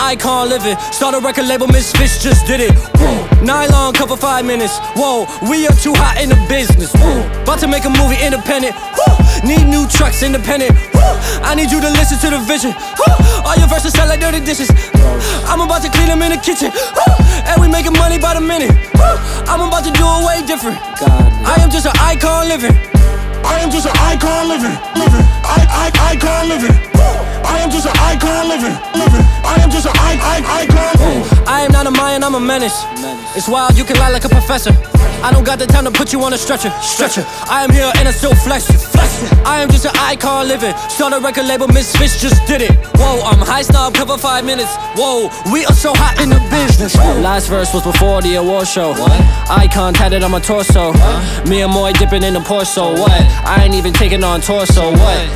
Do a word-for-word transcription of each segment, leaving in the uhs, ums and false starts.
icon living. Start a record label, Misfits just did it. Whoa. Nylon cover five minutes. Whoa, we are too hot in the business. Whoa. About to make a movie independent. Whoa. Need new trucks independent. Whoa. I need you to listen to the vision. Whoa. All your verses sound like dirty dishes. I'm about to clean them in the kitchen. Whoa. And we making money by the minute. Whoa. I'm about to do it way different. God, I am just an icon living. I am just an icon living, living. I, I, icon living. I am just an icon living, living. I am just an I, I, icon. I am not a Mayan, I'm a menace. It's wild, you can lie like a professor. I don't got the time to put you on a stretcher, stretcher. I am here and I still flex it, flex it. I am just an icon living. Start a record label, Misfits just did it. Whoa, I'm high snob, cover five minutes. Whoa, we are so hot in the business. Whoa. Last verse was before the award show. What? Icon tatted on my torso. Huh? Me and Moy dipping in the Porso. What? I ain't even taking on torso. What?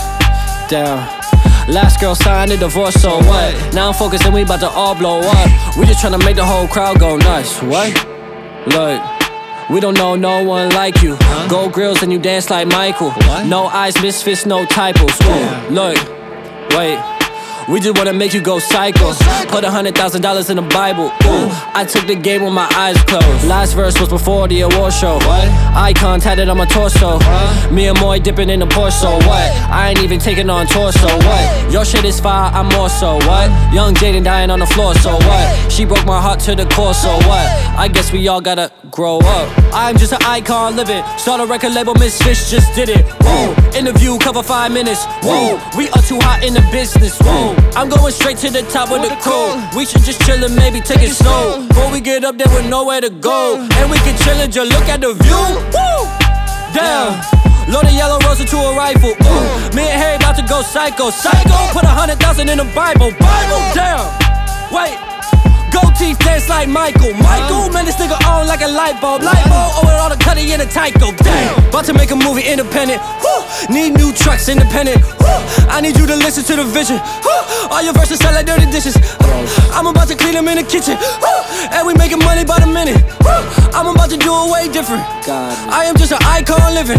Uh, damn. Last girl signed a divorce, so what? Now I'm focused and we about to all blow up. We just tryna make the whole crowd go nuts. What? Look, we don't know no one like you. Huh? Gold grills and you dance like Michael. What? No eyes, Misfits, no typos. Ooh, look, wait. We just wanna make you go psycho. Put a hundred thousand dollars in the Bible. Ooh, I took the game with my eyes closed. Last verse was before the award show. What? Icon tatted on my torso. Huh? Me and Moy dipping in the Porso. What? I ain't even taking on torso. What? Your shit is fire, I'm more so. What? Young Jaden dying on the floor. So what? She broke my heart to the core. So what? I guess we all gotta grow up. I'm just an icon living. Start a record label, Misfits just did it. Whoa. Interview cover five minutes. Whoa. We are too hot in the business. Whoa. I'm going straight to the top of the cold. We should just chill and maybe take it slow. Before we get up there with nowhere to go. And we can chill and just look at the view. Woo! Damn. Load a yellow rose into a rifle. Ooh. Me and Harry about to go psycho. Psycho. Put a hundred thousand in the Bible. Bible. Damn. Wait. Gold teeth dance like Michael. Michael, man, this nigga on like a light bulb. Light bulb, oh, with all the cutty in a Tyco. Damn. About to make a movie independent. Woo. Need new trucks independent. Woo. I need you to listen to the vision. Woo. All your verses sound like dirty dishes. I'm about to clean them in the kitchen. Woo. And we making money by the minute. Woo. I'm about to do it way different. God. I am just an icon living.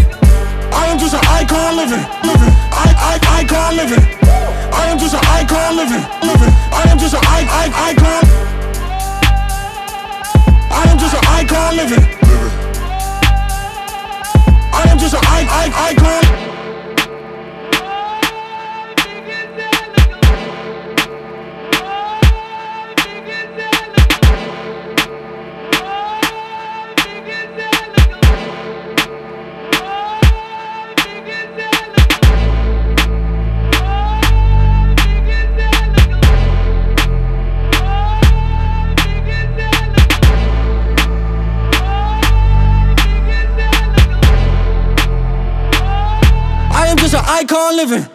I am just an icon living, living. I, I, icon living. I am just an icon living, living. I am just an I, I, icon. I am just an icon living, living. I am just an I, I, icon. Icon living.